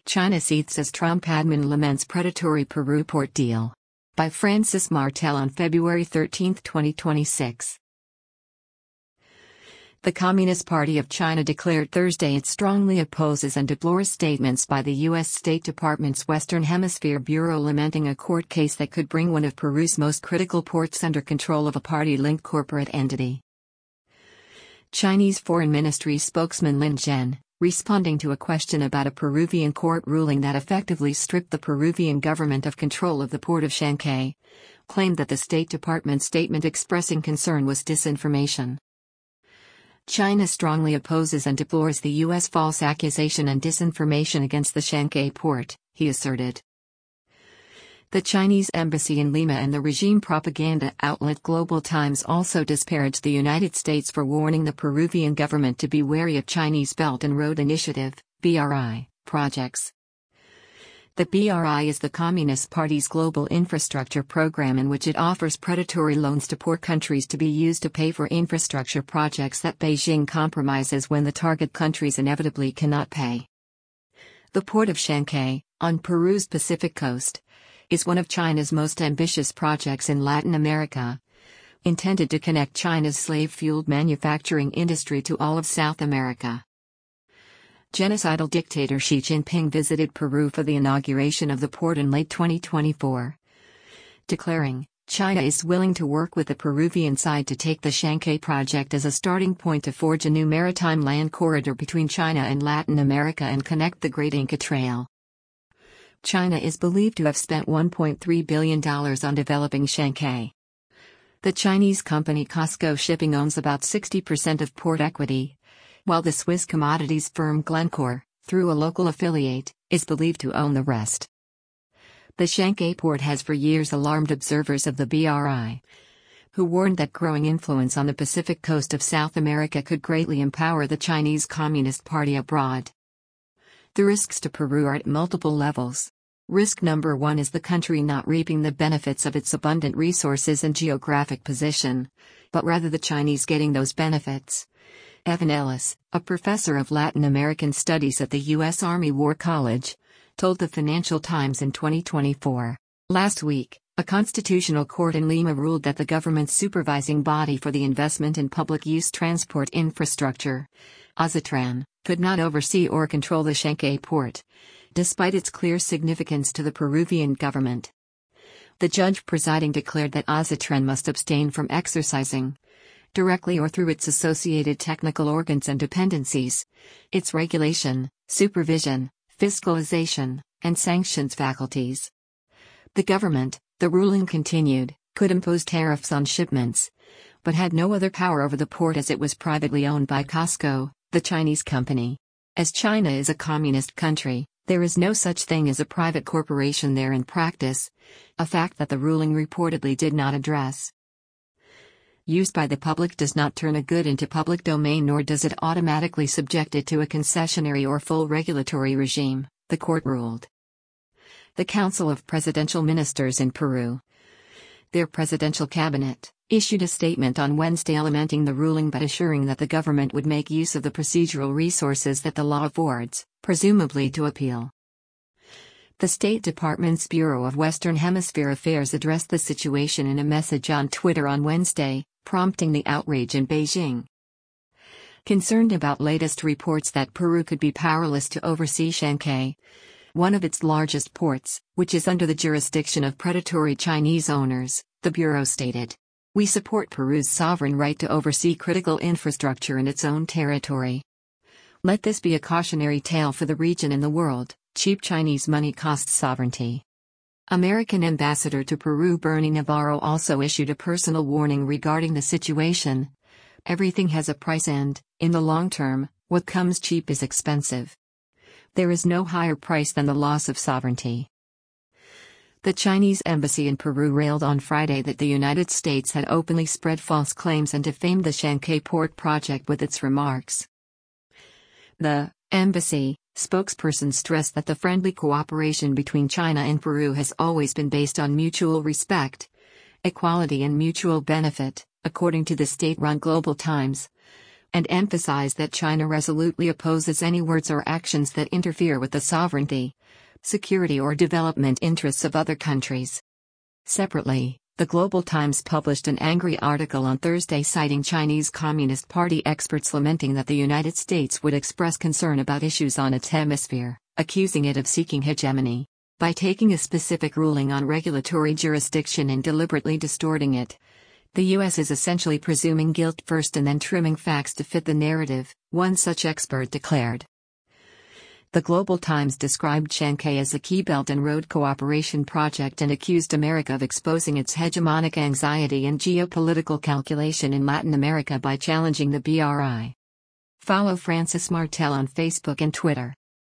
China seethes as Trump admin laments predatory Peru port deal. By Francis Martel on February 13, 2026. The Communist Party of China declared Thursday it strongly opposes and deplores statements by the U.S. State Department's Western Hemisphere Bureau lamenting a court case that could bring one of Peru's most critical ports under control of a party-linked corporate entity. Chinese Foreign Ministry spokesman Lin Zhen, responding to a question about a Peruvian court ruling that effectively stripped the Peruvian government of control of the port of Chancay, claimed that the State Department's statement expressing concern was disinformation. China strongly opposes and deplores the U.S. false accusation and disinformation against the Chancay port, he asserted. The Chinese embassy in Lima and the regime propaganda outlet Global Times also disparaged the United States for warning the Peruvian government to be wary of Chinese Belt and Road Initiative (BRI) projects. The BRI is the Communist Party's global infrastructure program in which it offers predatory loans to poor countries to be used to pay for infrastructure projects that Beijing compromises when the target countries inevitably cannot pay. The port of Chancay, on Peru's Pacific coast, is one of China's most ambitious projects in Latin America, intended to connect China's slave-fueled manufacturing industry to all of South America. Genocidal dictator Xi Jinping visited Peru for the inauguration of the port in late 2024, declaring, China is willing to work with the Peruvian side to take the Chancay project as a starting point to forge a new maritime land corridor between China and Latin America and connect the Great Inca Trail. China is believed to have spent $1.3 billion on developing Chancay. The Chinese company COSCO Shipping owns about 60% of port equity, while the Swiss commodities firm Glencore, through a local affiliate, is believed to own the rest. The Chancay port has for years alarmed observers of the BRI, who warned that growing influence on the Pacific coast of South America could greatly empower the Chinese Communist Party abroad. The risks to Peru are at multiple levels. Risk number 1 is the country not reaping the benefits of its abundant resources and geographic position, but rather the Chinese getting those benefits. Evan Ellis, a professor of Latin American Studies at the U.S. Army War College, told the Financial Times in 2024. Last week, a constitutional court in Lima ruled that the government's supervising body for the investment in public-use transport infrastructure, AZATRAN, could not oversee or control the Chancay port, despite its clear significance to the Peruvian government. The judge presiding declared that AZATRAN must abstain from exercising, directly or through its associated technical organs and dependencies, its regulation, supervision, fiscalization, and sanctions faculties. The government, the ruling continued, could impose tariffs on shipments, but had no other power over the port as it was privately owned by COSCO, the Chinese company. As China is a communist country, there is no such thing as a private corporation there in practice, a fact that the ruling reportedly did not address. Use by the public does not turn a good into public domain, nor does it automatically subject it to a concessionary or full regulatory regime, the court ruled. The Council of Presidential Ministers in Peru, their presidential cabinet, issued a statement on Wednesday lamenting the ruling but assuring that the government would make use of the procedural resources that the law affords, presumably to appeal. The State Department's Bureau of Western Hemisphere Affairs addressed the situation in a message on Twitter on Wednesday, prompting the outrage in Beijing. Concerned about latest reports that Peru could be powerless to oversee Chancay, one of its largest ports, which is under the jurisdiction of predatory Chinese owners, the Bureau stated, "We support Peru's sovereign right to oversee critical infrastructure in its own territory. Let this be a cautionary tale for the region and the world. Cheap Chinese money costs sovereignty." American ambassador to Peru Bernie Navarro also issued a personal warning regarding the situation. Everything has a price and, in the long term, what comes cheap is expensive. There is no higher price than the loss of sovereignty. The Chinese embassy in Peru railed on Friday that the United States had openly spread false claims and defamed the Chancay port project with its remarks. The embassy spokesperson stressed that the friendly cooperation between China and Peru has always been based on mutual respect, equality and mutual benefit, according to the state-run Global Times, and emphasized that China resolutely opposes any words or actions that interfere with the sovereignty, security or development interests of other countries. Separately, the Global Times published an angry article on Thursday citing Chinese Communist Party experts lamenting that the United States would express concern about issues on its hemisphere, accusing it of seeking hegemony by taking a specific ruling on regulatory jurisdiction and deliberately distorting it. The U.S. is essentially presuming guilt first and then trimming facts to fit the narrative, one such expert declared. The Global Times described Chancay as a key Belt and Road cooperation project and accused America of exposing its hegemonic anxiety and geopolitical calculation in Latin America by challenging the BRI. Follow Francis Martel on Facebook and Twitter.